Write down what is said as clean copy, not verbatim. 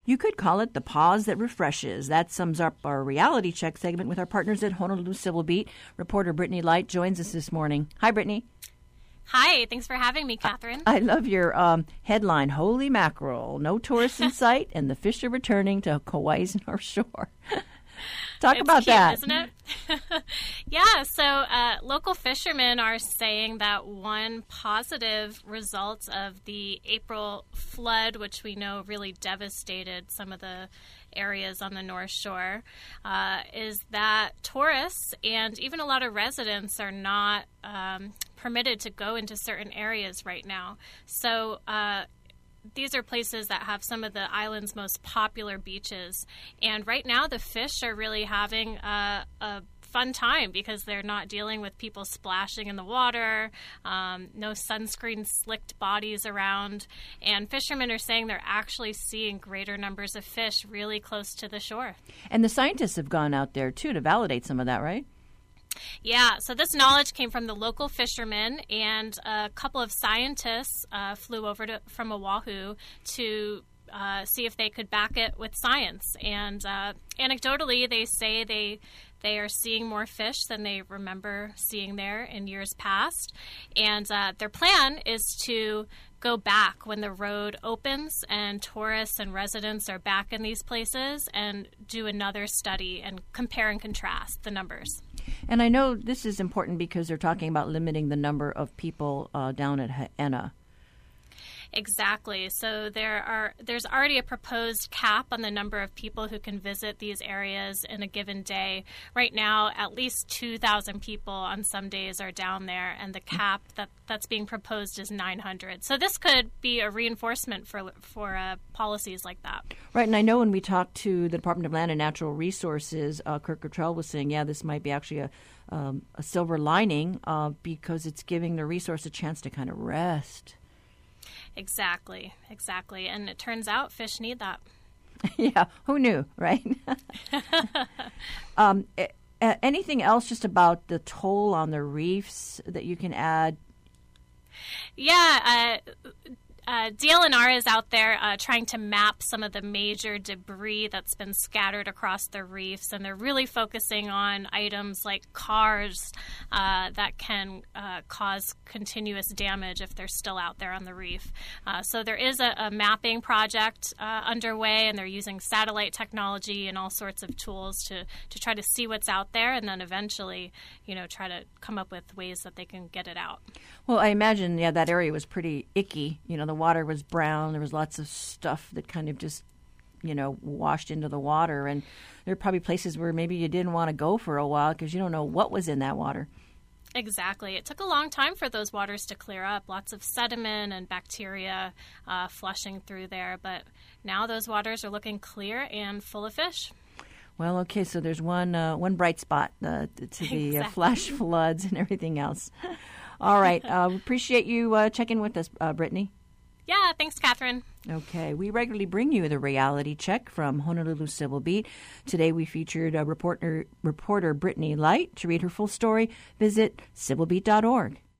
You could call it the pause that refreshes. That sums up our reality check segment with our partners at Honolulu Civil Beat. Reporter Brittany Light joins us this morning. Hi, Brittany. Hi, thanks for having me, Catherine. I love your headline, Holy Mackerel, no tourists in sight, and the fish are returning to Kauai's North Shore. Talk about cute, that. Isn't it? Yeah, so local fishermen are saying that one positive result of the April flood, which we know really devastated some of the areas on the North Shore, is that tourists and even a lot of residents are not permitted to go into certain areas right now. So these are places that have some of the island's most popular beaches. And right now the fish are really having a fun time because they're not dealing with people splashing in the water, no sunscreen slicked bodies around. And fishermen are saying they're actually seeing greater numbers of fish really close to the shore. And the scientists have gone out there, too, to validate some of that, right? Yeah, so this knowledge came from the local fishermen, and a couple of scientists flew over from Oahu to see if they could back it with science. And anecdotally, they say they are seeing more fish than they remember seeing there in years past. And their plan is to go back when the road opens and tourists and residents are back in these places and do another study and compare and contrast the numbers. And I know this is important because they're talking about limiting the number of people down at Ha'ena. Exactly. So there's already a proposed cap on the number of people who can visit these areas in a given day. Right now, at least 2,000 people on some days are down there, and the cap that's being proposed is 900. So this could be a reinforcement for policies like that. Right, and I know when we talked to the Department of Land and Natural Resources, Kirk Cottrell was saying, yeah, this might be actually a silver lining because it's giving the resource a chance to kind of rest. Exactly. And it turns out fish need that. Yeah, who knew, right? Anything else just about the toll on the reefs that you can add? Yeah, DLNR is out there trying to map some of the major debris that's been scattered across the reefs, and they're really focusing on items like cars that can cause continuous damage if they're still out there on the reef. So there is a mapping project underway, and they're using satellite technology and all sorts of tools to try to see what's out there, and then eventually, try to come up with ways that they can get it out. Well, I imagine, that area was pretty icky. The water was brown. There was lots of stuff that kind of just, washed into the water. And there are probably places where maybe you didn't want to go for a while because you don't know what was in that water. Exactly. It took a long time for those waters to clear up. Lots of sediment and bacteria flushing through there. But now those waters are looking clear and full of fish. Well, okay, so there's one bright spot to the flash floods and everything else. All right. Appreciate you checking with us, Brittany. Yeah, thanks, Catherine. Okay. We regularly bring you the reality check from Honolulu Civil Beat. Today we featured reporter Brittany Light. To read her full story, visit civilbeat.org.